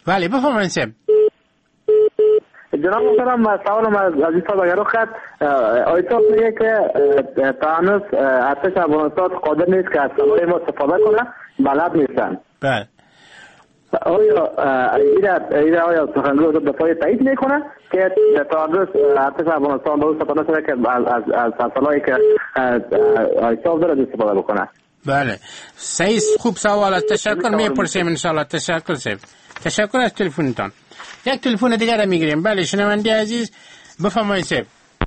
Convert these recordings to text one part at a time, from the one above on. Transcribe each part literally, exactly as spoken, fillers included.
بله بفرمایید سب. جناب محترم سوالم از عزیز صاحب اگر خط آیتا میگه که تا هنوز ارتش افغانستان قادر نیست که از سلاح ما استفاده کنه، بلد نیستن. بله. آیا ایره آیا سخنگوی وزارت دفاع تایید میکنه که تا هنوز ارتش افغانستان به اون استفاده شده که از از سلاحی که آیتا داره استفاده بکنه؟ بله صحیح، خوب سوال است. تشکر میپرسیم ان شاء الله. تشکر سید. تشکر از تلفنتان. یک تلفن دیگر میگیریم. بله شنونده عزیز بفرمایید سید.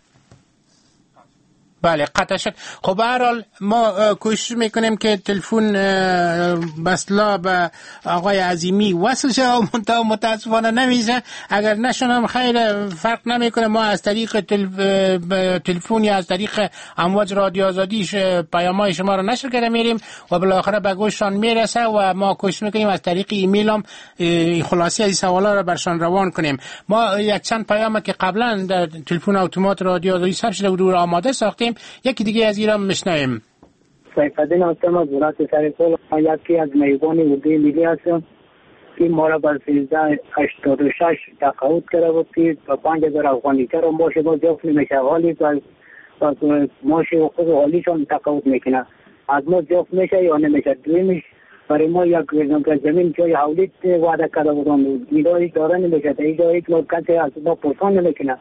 بله قطع شد. خب به هر حال ما کوشش میکنیم که تلفن بسلا به آقای عظیمی وصل شه و متاسفانه نمیشه. اگر نشونم خیر فرق نمیکنه، ما از طریق تلفن یا از طریق امواج رادیو آزادیش پیام‌های شما رو نشر کرده میریم و بالاخره به گوششان میرسه و ما کوشش میکنیم از طریق ایمیل هم خلاصه از سوالا رو برشان روان کنیم. ما یک چند پیام که قبلا در تلفن اتومات رادیو آزادی ثبت شده بود آماده ساختیم، یکی دیگه از ایران میشنویم. سیفالدین هستم از ولایت سرپل. یکی از میگان اردوی ملی هستم که ما را بر سیزده هشتاد و شش تقاعد کرده بود که با پنج هزار افغانی کرد و ماش با جفت نمیشه حالی و ماش خود حالیشان تقاعد میکنه. از ما جفت میشه یا نمیشه. دویمش برای ما یک زمین جای حولیت وعده کرده بودم، ایدایی داره نمیشه، ایدایی یک کسی از ما پرسان نمیکنه.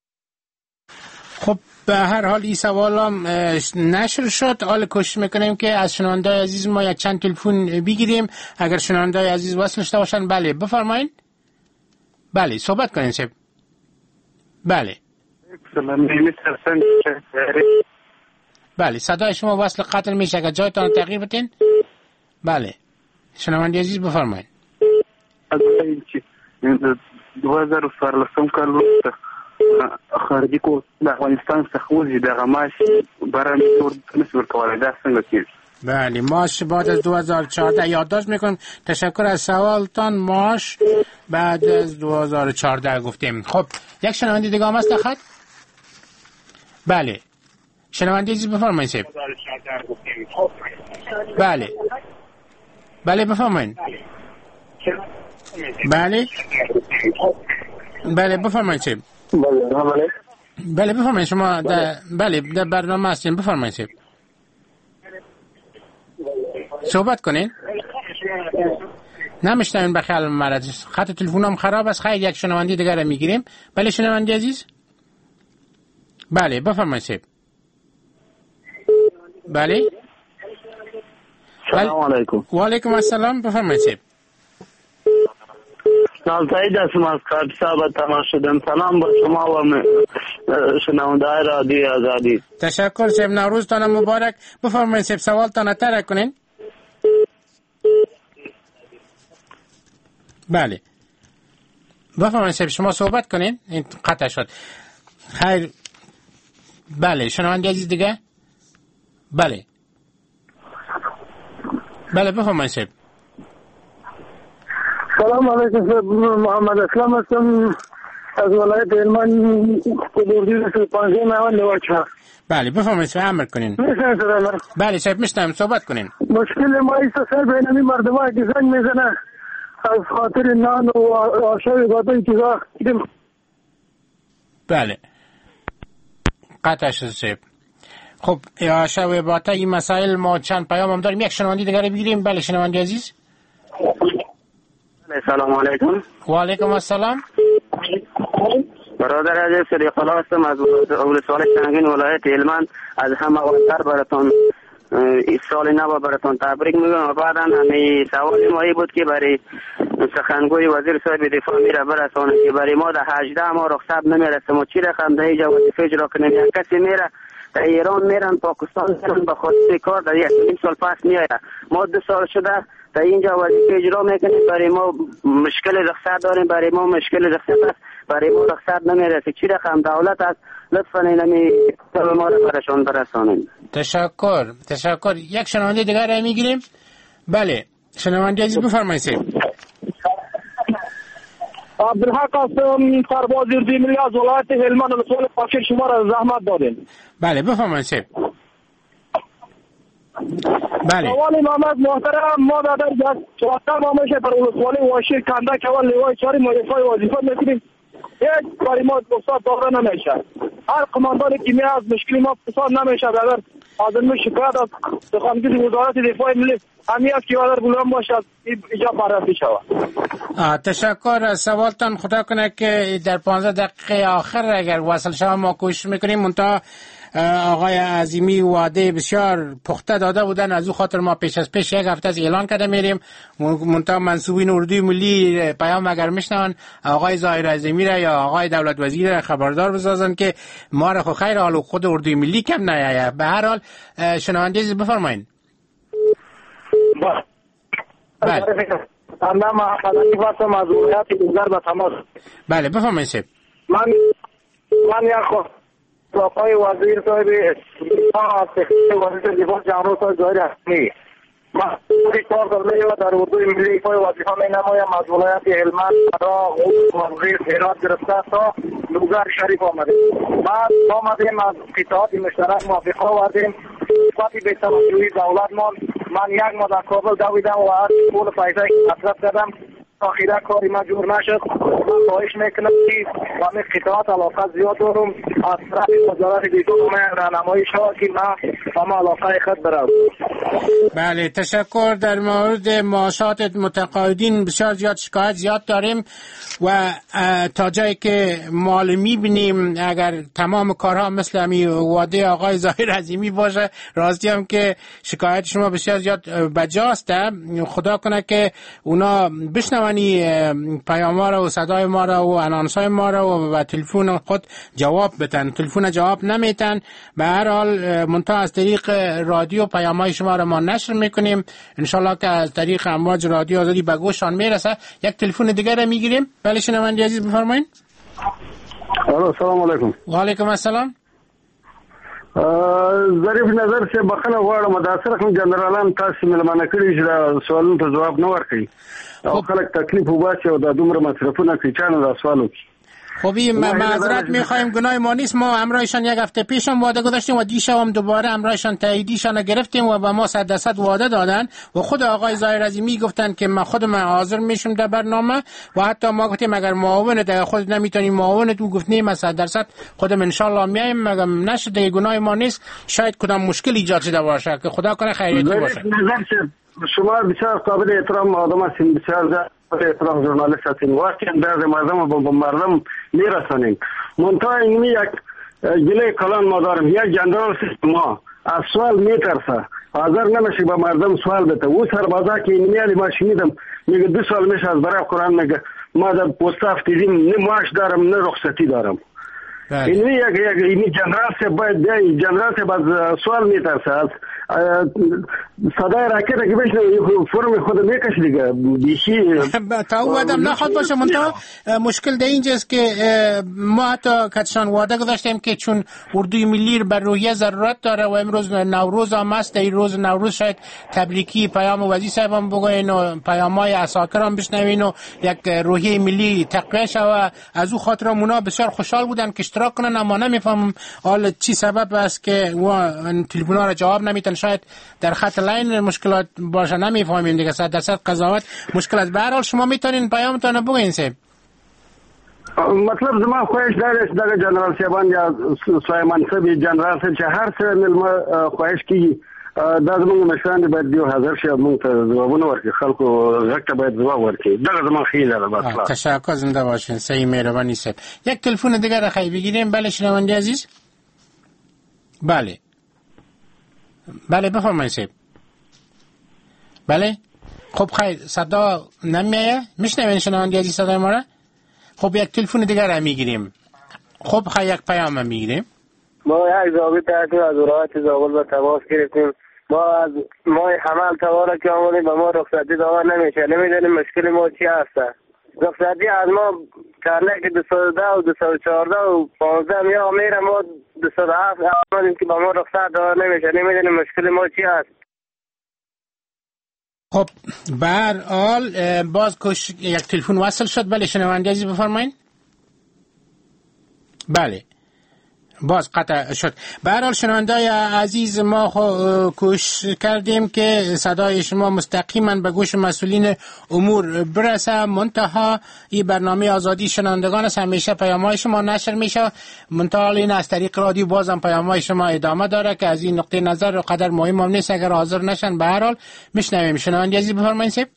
خب به هر حال این سوال هم نشر شد. حال کوشش میکنیم که از شنونده عزیز ما یک چند تلفن بگیریم اگر شنونده عزیز وصل شده باشن. بله بفرمایید. بله صحبت کنین سب. بله بله صدای شما وصل قطع میشه، اگر جایتان تغییر بدین. بله شنونده عزیز بفرمایید. دو هزار و چهارده کال خارجي کو د افغانستان څخه وځي دغه معاش برای نسبت ورکولی، دا څنګه کېږي؟ بله معاش بعد از دو هزار و چهارده یادداشت میکنم. تشکر از سوالتان. معاش بعد از دو هزار و چهارده گفتیم. خب یک شنونده دیگه هم هست خط. بله شنونده عزیز بفرمایید سیب. بله بله بفرمایید. بله بله بفرمایید سیب. بله بله بفرمایید شما در بله در برنامه هستین. بفرمایید سیب. صحبت کنین. نمیشنوین بخیال مرد. خط تلفنم خراب است. خیر یک شنونده دیگر رو میگیریم. بله شنونده عزیز. بله بفرمایید سیب. بله سلام علیکم. و علیکم السلام. بفرمایید سیب. نازداید هستم از کارپسا با تماس شدم. سلام با شما و شنونده رادیو آزادی. تشکر سیب. نوروزتان مبارک. بفرمایید سیب سوالتان ترک کنین. بله بفرمایید سیب شما صحبت کنین. این قطع شد. خیر بله شنونده عزیز دیگه. بله بله بفرمایید سیب. سلام علیکم. محمد اسلام هستم از ولایت هلمند کلوردی رسول پانزده نوان نواچه. بله بفرمایید سیب عمل کنین. میشنم سلام. بله سیب میشنم صحبت کنین. مشکل ما ایست سر بینمی مردم ها که زنگ میزنه از خاطر نان و آشای بادایی که دیم. بله قطع شد سیب. خب آشای باتا این مسائل ما چند پیام هم داریم. یک شنونده دیگر بگیریم. بله شنونده عزیز. سلام علیکم. و علیکم السلام. برادر عزیز صدیق الله هستم از ولسوالی سنگین ولایت هلمند. از همه اولتر براتون سال نو براتون تبریک میگم. و بعدا همین سوال ما ای بود که برای سخنگوی وزیر صاحب دفاع میره برسانه که برای ما در هجده ما رخصت نمیرسه. ما چی رقم در اینجا وظیفه اجرا کنیم؟ یک کسی میره در ایران میرن، پاکستان میرن، به خاطر کار در یک نیم سال پس میایه. ما دو سال شده در اینجا وظیفه اجرا میکنیم، برای ما مشکل رخصت داریم، برای ما مشکل رخصت است، برای ما رخصت نمیرسه. چی رقم دولت است لطفا اینمی ما رو برشان برسانیم. تشکر تشکر. یک شنونده دیگر را میگیریم. بله شنونده عزیز بفرمایید. عبدالحق هستم سرباز اردوی ملی از ولایت هلمند ولسوالی پاکر شما را زحمت دادیم. بله بفرمایید. بله. سوال محمد محترم، ما در چهارده ماه میشه در ولسوالی واشی کندک اول لیوای چاری مدفای وظیفه میکنیم، یک کاری ما استاد داره نمیشه. هر قماندانی که می از مشکلی ما پسان نمیشه. اگر آدمی شکایت از سخنگوی وزارت دفاع ملی همی است که وادر بلند باشد اینجا بررسی شود. تشکر از سوالتان. خدا کنه که در پانزده دقیقه آخر اگر وصل شود ما کوشش میکنیم. منتها آقای عظیمی وعده بسیار پخته داده بودن، از او خاطر ما پیش از پیش یک هفته از اعلان کرده میریم. منتها منصوبین اردوی ملی پیام اگر میشنون آقای ظاهر عظیمی را یا آقای دولت وزیر را خبردار بسازن که ما را خو خیر حال خود اردوی ملی کم نیاید. به هر حال شنونده بفرمایید. بله. اما خدایی واسه موضوعات گذر به تماس. بله بفرمایید. من من یا خو آقای وزیر صاحب دفاع وزیر دفاع جمهوری صاحب ظاهر عظیمی ما کار کرده و در اردوی ملی ایفای وظیفه می نمایم. از ولایت هلمند را وزیر هرات گرفته تا لوگر شریف آمده. بعد آمدیم از قطعات مشترک موافقه آوردیم. صفتی به توجهی دولت مان من یک ما در کابل دویدم و هر پول پیسه مصرف کردم. آخیره کاری ما جور نشد. من خواهش میکنم که همه قطعات علاقه زیاد دارم از طرف وزارت دفاع من راهنمایی شود که من همه علاقه خود برم. بله تشکر. در مورد معاشات متقاعدین بسیار زیاد شکایت زیاد داریم و تا جایی که مال میبینیم اگر تمام کارها مثل همی وعده آقای ظاهر عظیمی باشه، راستی هم که شکایت شما بسیار زیاد بجاست. خدا کنه که اونا بشنونی پیام ما را و صدای ما را و انانسای ما را و, و تلفن خود جواب بتن. تلفن جواب نمیتن. به هر حال منتها از طریق رادیو پیامای شما را ما نشر میکنیم. انشالله که از طریق امواج رادیو آزادی به گوشان میرسه. یک تلفن دیگر را میگیریم. بله شنونده عزیز بفرمایید. السلام علیکم. و علیکم السلام. ظریف نظر سے بخنه غواړم د اثر جنرالان تاسو ملمانه کړی چې سوالونو ته جواب نه ورکړي او خلک تکلیف وباسي او د دومره مصرفونه کوي چانه د سوالو کی. خب این معذرت میخوایم، گناه ما نیست. ما امرایشان یک هفته پیش هم وعده گذاشتیم و دیشب هم دوباره امرایشان تاییدیشان گرفتیم و به ما صد درصد وعده دادن و خود آقای ظاهر عظیمی گفتن که ما خود من حاضر میشم در برنامه و حتی ما گفتیم اگر معاون در خود نمیتونیم معاون تو گفتیم ما صد درصد خودم ان شاء الله میایم. مگه نشه دیگه گناه ما نیست. شاید کدام مشکل ایجاد شده باشه که خدا کنه خیریتی باشه. شما بسیار قابل احترام آدم هستین، بسیار احترام ژورنالیست هستین. واقعا در مردم به مردم میرسانین. منتها اینمی یک گله کلان ما دارم. یک جنرال ما از سوال میترسه، حاضر نمیشه به مردم سوال بده. او سربازا که اینمی علی ما شنیدم میگه دو سال میشه از برای قرآن میگه ما در پست افتیدیم، نه معاش دارم نه رخصتی دارم. اینمی یک یک اینمی جنرال سے باید دی جنرال سے باز سوال میترسه. از صدای راکت که بشنه فرم خود میکش دیگه بیشی تا او آدم نخواد باشه. منطقه مشکل در اینجاست که ما حتی کتشان وعده گذاشتیم که چون اردوی ملی بر روحیه ضرورت داره و امروز نوروز هم است، در این روز نوروز شاید تبریکی پیام وزیر صاحب هم بگوین و پیام های اساکر هم بشنوین و یک روحیه ملی تقویه شود. از او خاطر اونا بسیار خوشحال بودن که اشتراک کنن، اما نمیفهم حال چی سبب است که و تلفن‌ها را جواب نمیتن. شاید در خط لاین مشکلات باشه، نمیفهمیم دیگه. صد درصد قضاوت مشکل است. به هر حال شما میتونین پیامتون بگین سه. مطلب زما خواهش داره دغه جنرال صاحبان یا سلیمان صاحب جنرال صاحب چې هر څه ملما خواهش کی دا زموږ مشران باید یو حاضر شي موږ ته جوابونه ورکړي. خلکو غږ باید جواب ورکړي. دغه زما خیال ده. بس تشکر، زنده باشین. صحیح مهربانی صاحب. یک تلفن دیگه را خیلی بگیریم. بله شنونده عزیز. بله بله بفرمایید صاحب. بله خب خیر صدا نمیایه. میشنوین شنونده عزیز صدای ما را؟ خب یک تلفن دیگر را میگیریم. خب خیر یک پیام هم میگیریم. ما یک ضابط تحصیل از ولایت زابل به تماس گرفتیم. ما از ماه حمل توارا که آمدیم به ما رخصتی داده نمیشه. نمیدونیم مشکل ما چی هسته. رخصتی از ما کرده که دو سال ده و دو سال چهارده و پانزده میا میره. ما دو سال هفت آمدیم که به ما رخصت داده نمیشه. نمیدونیم مشکل ما چی هست. خب به هر حال باز کش یک تلفن وصل شد. بله شنونده عزیز بفرمایید. بله باز قطع شد. به هر حال شنوندای عزیز، ما کوشش کردیم که صدای شما مستقیما به گوش مسئولین امور برسه، منتها این برنامه آزادی شنوندگان است، همیشه پیام‌های شما نشر میشه، منتها این از طریق رادیو بازم پیام‌های شما ادامه داره که از این نقطه نظر قدر مهم هم نیست اگر حاضر نشن. به هر حال میشنویم. شنونده عزیز بفرمایید. سیب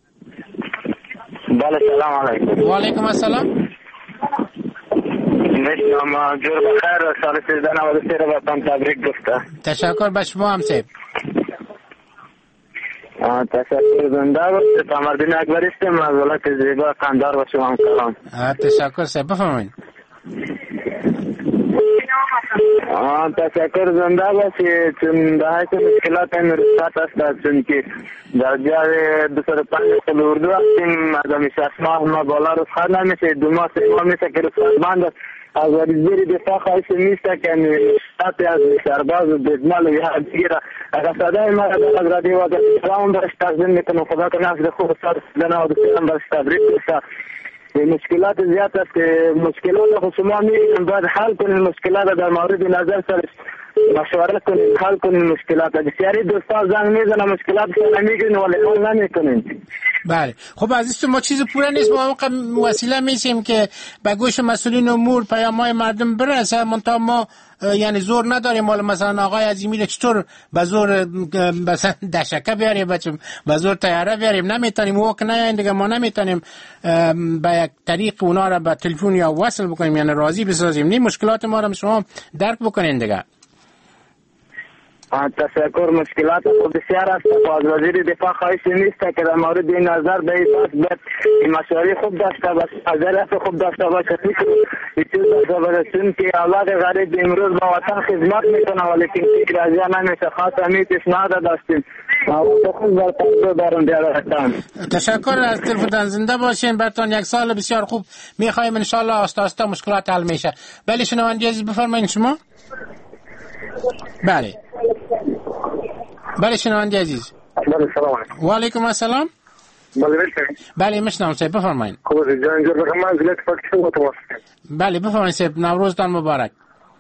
بله سلام علیکم. و علیکم السلام. نشنم جور بخیر، سال سیزده نود و سه رو باتان تبریک گفته. تشکر به شما هم سیب. تشکر زنده بود. تمردین اکبر استیم از ولایت زیبا قندار و شما هم کلام. تشکر سیب بفرمایید. تشکر زنده باشی. چون به حیث مشکلات این رسالت است، چون که در جای دو سر پنج سال اردو هستیم، از همی شش ماه ما بالا رسخت نمیشه، دو ماه سه ماه میشه که رسخت بند است. از وزیر دفاع خواهش میسته که نشاطی از سرباز و دزمال و یه دیگه اگر صدای ما از رادیو و سلام برش تقدیم میکنم. خدا که نفس خوب سال سیزده نود و سه برش تبریک بشه. مشکلات زیاد است که مشکلات خود شما میگیم باید حل کنید، مشکلات در مورد نظر سر مشورت کنید، حل کنید مشکلات. بسیاری دوستان زنگ میزنن مشکلات شما نمیگین ولی حل نمیکنید. بله خب عزیز، ما چیز پوره نیست، ما وسیله میشیم که به گوش مسئولین امور پیام‌های مردم برسه، منتها ما یعنی زور نداریم. ولی مثلا آقای عظیمی چطور به زور مثلا دشکه بیاریم، بچم به زور طیاره بیاریم نمیتونیم، وقت نه دیگه ما نمیتونیم به یک طریق اونا را به تلفن یا وصل بکنیم، یعنی راضی بسازیم. نی مشکلات ما را شما درک بکنین دیگه. تشکر. مشکلات بسیار است. از وزیر دفاع خواهش نیست که در مورد این نظر به این مشوری خوب داشته باشه، نظریات خوب داشته باشه، این چیز داشته باشه، چون که اولاد غریب امروز با وطن خدمت میکنه ولی که فکر از یا نمیشه. خاص همین پیشنهاد داشتیم خود در تنظیم دارم دیارتان. تشکر از تلفن زنده باشین. براتون یک سال بسیار خوب میخوایم انشالله. آستا آستا مشکلات حل میشه. بله شنونده عزیز بفرمایید شما. بله بله شنونده عزیز. بله سلام علیکم. و علیکم السلام. بله بله بله میشنم سیب بفرمایید. خوب جان جور بخیر. من زیاد فکر شما تو بله بفرمایید سیب. نوروزتان مبارک.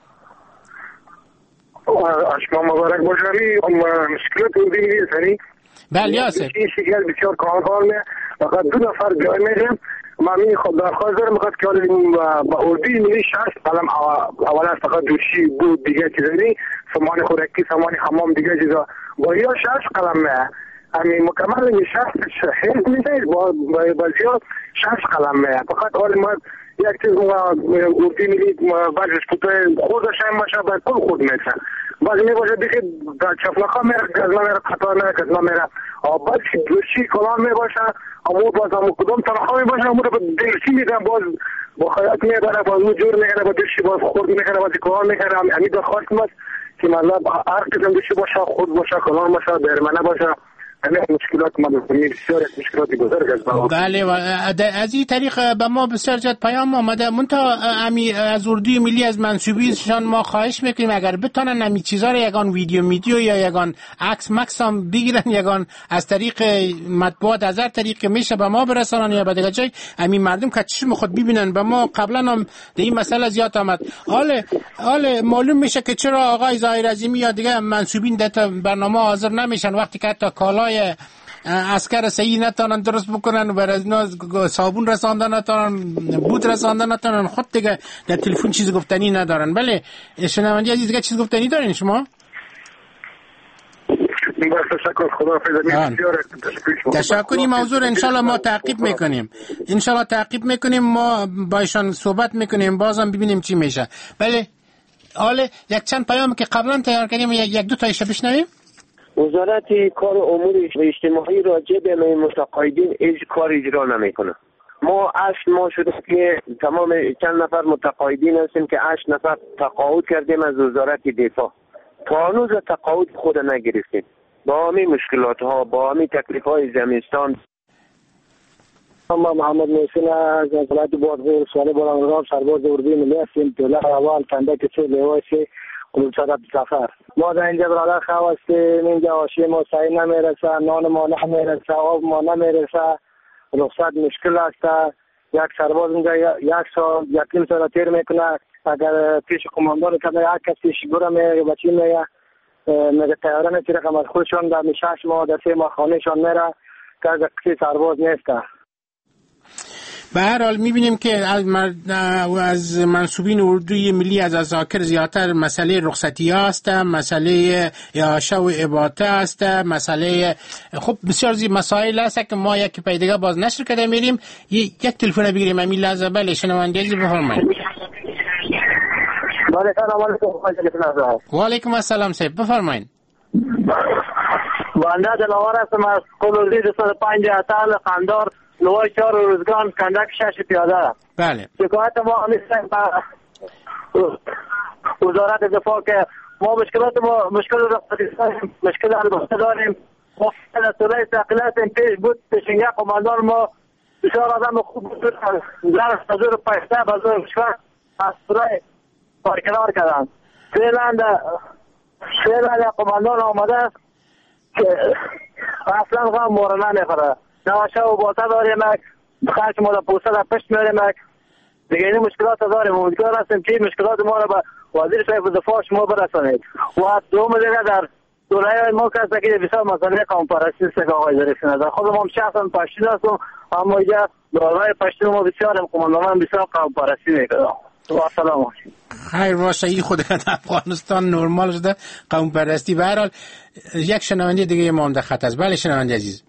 اشما مبارک باشه. مشکلات بودی نیستنی. بله یا سیب. این شکل بسیار کار میه. فقط دو نفر جای میرم. ما می خود درخواست دارم میخواد که با اردوی ملی شش قلم اولا فقط دوشی بود دیگه چیزی سامان خوراکی سامان حمام دیگه چیزا با یا شش قلم میه. همین مکمل شش حیث میشه با بازیات شش قلم میه. فقط حال ما یک چیز اردوی ملی بعضش کتای خودش هم باشه باید کل خود میشه. بعضی می باشه دیگه چفلقا میره گزما میره قطار میره گزما میره بعد دوشی کلام می باشه امو باز امو کدوم تنخوا می باشه امو رو دلشی میدن باز با خیات میبره باز امو جور میکنه با دوشی باز خورد میکنه باز کلام میکنه. همین درخواست ماست که مطلب هر قسم دوشی باشه خود باشه کلام باشه برمنه باشه. همین مشکلات ما بکنیم بسیار مشکلاتی بزرگ است. بله از این طریق به ما بسیار زیاد پیام آمده. منتها امی از اردوی ملی از منصوبیشان ما خواهش میکنیم اگر بتونن امی چیزا رو یگان ویدیو میدیو یا یگان عکس مکس هم بگیرن یگان از طریق مطبوعات از هر طریق میشه به ما برسانن یا به دیگه جای امی مردم که چشم خود ببینن. به ما قبلا هم در این مسئله زیاد آمد. حالا حالا معلوم میشه که چرا آقای ظاهر عظیمی یا دیگه منصوبین در برنامه حاضر نمیشن وقتی که حتی کالای اسکر صحیح نتونن درست بکنن و برای صابون رساندن نتونن بود رساندن نتونن خود دیگه در تلفن چیز گفتنی ندارن. بله شنونده عزیز دیگه چیز گفتنی دارین شما؟ تشکر. خدا تشکری. موضوع انشالله ما تعقیب میکنیم. انشالله تعقیب میکنیم. ما با ایشان صحبت میکنیم بازم ببینیم چی میشه. بله حالا یک چند پیام که قبلا تیار کردیم یک دو تایش بشنویم. وزارت کار امور اجتماعی راجع به متقاعدین هیچ کار اجرا نمیکنه. ما هشت ماه شده که تمام چند نفر متقاعدین هستیم که هشت نفر تقاعد کردیم از وزارت دفاع. تا هنوز تقاعد خود نگرفتیم. با همین مشکلات ها با همین تکلیف های زمستان. ما محمد محسن از ولایت بادغیر سوال بلندرام سرباز اردوی ملی هستیم. دولت اول کندک چه لواسی قلوبچاد عبدالظفر. ما در اینجا برادر خواستیم. اینجا آشی ما صحیح نمیرسه، نان ما نمیرسه، آب ما نمیرسه، رخصت مشکل است. یک سرباز اینجا یک سال یک نیم سال تیر میکنه اگر پیش قماندان کده یک کسیش برم و چی میگه میگه تیاره چی رقم از خودشان در شش ماه در سه ماه خانهشان میره که از کسی سرباز نیسته. به هر حال میبینیم که از, از منصوبین اردوی ملی از اذاکر زیادتر مسئله رخصتی هست، مسئله اعاشه و اباطه است، مسئله خب بسیار زی مسائل هست که ما یک پیدگاه باز نشر کرده میریم. یک تلفن بگیریم امی لحظه. بله شنونده عزیز بفرمایید. بله سلام علیکم. و علیکم السلام صاحب بفرمایید. بنده دلاور هستم از کلوزی دو صد و پنج اتال قندار نوای چهار روزگان کندک شش پیاده. بله شکایت ما همیشه وزارت دفاع که ما مشکلات ما مشکل رفتاری مشکل البته داریم. ما فعلا سوله تقلیت پیش بود پیشنگه قماندان ما بسیار آدم خوب بود زن حضور پیشته بزرگ شد از سوله پارکنار کردن. فعلا فعلا قماندان آمده است که اصلا غم مورنه نخوره. نوشه و باته داریم خرچ ما در پوسته در پشت میاریم دیگه این مشکلات داریم. امیدوار هستیم که مشکلات ما را به وزیر صاحب دفاع شما برسانید. و دوم دیگه در دوله ما کسی که بسیار مسئله قوم پرستی است که آقای ظریف نظر خود ما شخصا پشتین هستم اما اینجا دوله پشتین ما بسیار قماندان بسیار قوم پرستی میکنم. و سلام خیر باشه. این خود افغانستان نرمال شده قوم پرستی. به هر حال یک شنونده دیگه ما هم در خط است. بله شنونده عزیز.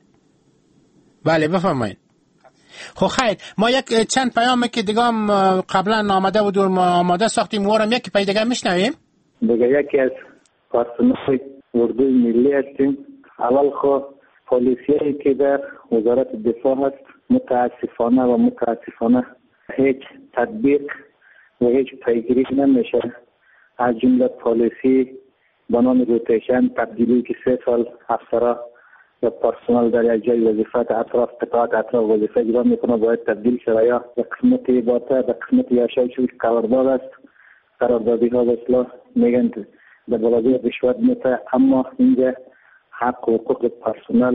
بله بفرمایید. خب خیر ما یک چند پیامه که دیگه هم قبلا آمده بود و ما آماده ساختیم وارم یک پای دیگه میشنویم. دیگه یکی از پرسنل اردوی ملی هستیم. اول خود پلیسیایی که در وزارت دفاع هست متاسفانه و متاسفانه هیچ تطبیق و هیچ پیگیری نمیشه. از جمله پلیسی بنام روتیشن تبدیلی که سه سال افسرا یا پرسنل در یک جای وظیفت اطراف قطعات اطراف وظیفه اجرا میکنه باید تبدیل شده یا به قسمت باته به قسمت یاشای چون قرارداد است. قراردادی ها به اصلاح میگن به بلادی رشوت میته اما اینجا حق و حقوق پرسنل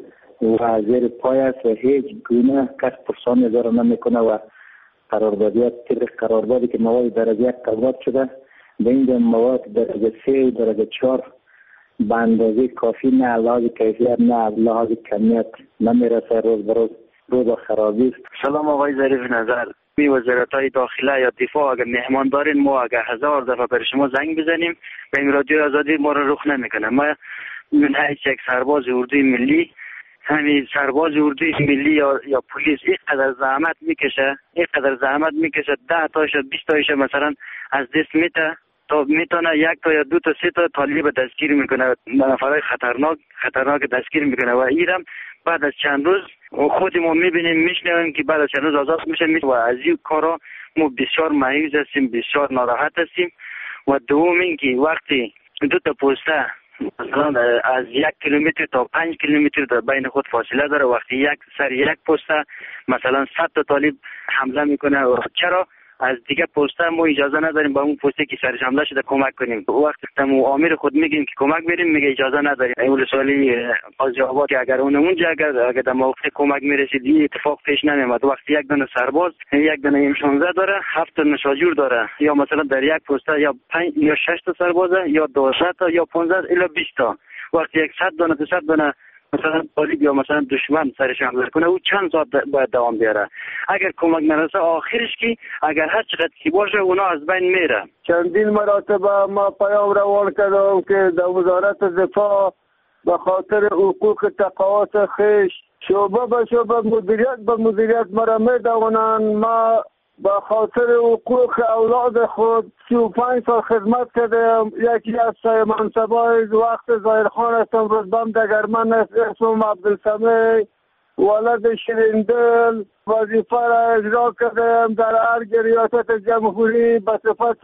و زیر پای است و هیچ گونه کس پرسان اداره نمیکنه و قراردادیات طبق قراردادی که مواد درجه یک قرارداد شده به اینجا مواد درجه سه و درجه چهار به اندازه کافی نه لحاظ کیفیت نه لحاظ کمیت نمیرسه. روز به روز رو با خرابی است. سلام آقای ظریف نظر. می وزارت‌های داخله یا دفاع اگر مهمان دارین ما اگر هزار دفعه بر شما زنگ بزنیم به این رادیو آزادی ما رو رخ نمیکنه. ما من هیچ یک سرباز اردوی ملی همین سرباز اردوی ملی یا یا پلیس اینقدر زحمت میکشه اینقدر زحمت میکشه ده تاش بیست تاش مثلا از دست میته تا میتونه یک تا یا دو تا سه تا طالب دستگیر میکنه نفرای خطرناک خطرناک دستگیر میکنه و ایرم بعد از چند روز خود ما میبینیم میشنویم که بعد از چند روز آزاد میشه و از این کارا ما بسیار مایوس هستیم بسیار ناراحت هستیم. و دوم اینکه وقتی دو تا پوسته مثلا از یک کیلومتر تا پنج کیلومتر در بین خود فاصله داره وقتی یک سر یک پوسته مثلا صد تا طالب حمله میکنه چرا از دیگه پوسته ما اجازه نداریم با اون پوسته که سرش حمله شده کمک کنیم. وقتی تمو امیر خود میگیم که کمک بریم میگه اجازه نداریم. اول سوالی قاضی آباد که اگر اون اونجا اگر اگر در موقع کمک میرسید این اتفاق پیش نمیاد. وقتی یک دونه سرباز یک دونه ام شانزده داره هفت تا نشاجور داره یا مثلا در یک پوسته یا پنج یا شش تا سربازه یا دویست تا یا پانزده الی بیست تا وقتی صد دونه دو صد دونه مثلا طالب یا مثلا دشمن سرش حمله کنه او چند ساعت باید دوام بیاره. اگر کمک نرسه آخرش کی اگر هر چقدر کی باشه اونا از بین میره. چندین مراتب ما پیام روان کردم که در وزارت دفاع به خاطر حقوق تقاعد خیش شعبه به شعبه مدیریت به مدیریت مرا میدونن. ما به خاطر حقوق اولاد خود سی و پنج سال خدمت کردم. یکی از سای منصبای وقت ظاهرخان هستم رتبم دگرمن است اسمم عبدالسمیع ولد شیریندل وظیفه را اجرا کردم در ارگ ریاست جمهوری به صفت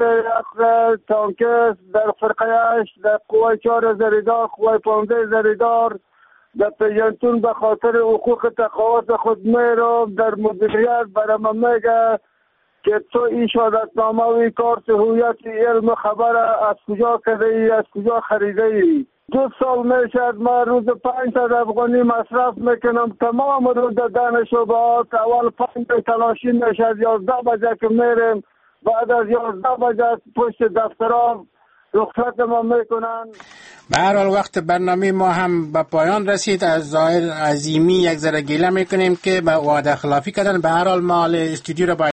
تانکس در فرقهش در قوای چهار زریدار قوای پانزده زریدار در پیجنتون به خاطر حقوق تقاعد خود میرم در مدیریت برام میگه که تو این شهادتنامه و این کارت هویت علم خبر از کجا کرده ای از کجا خریده ای. دو سال میشد ما روز پنج صد افغانی مصرف میکنم تمام روز در دانشگاهات اول پنج تلاشی میشد یازده بجه که میرم بعد از یازده بجه پشت دفترام رخصت ما میکنن. به هر حال وقت برنامه ما هم به پایان رسید. از ظاهر عظیمی یک ذره گله میکنیم که به وعده خلافی کردن. به هر حال ما استودیو را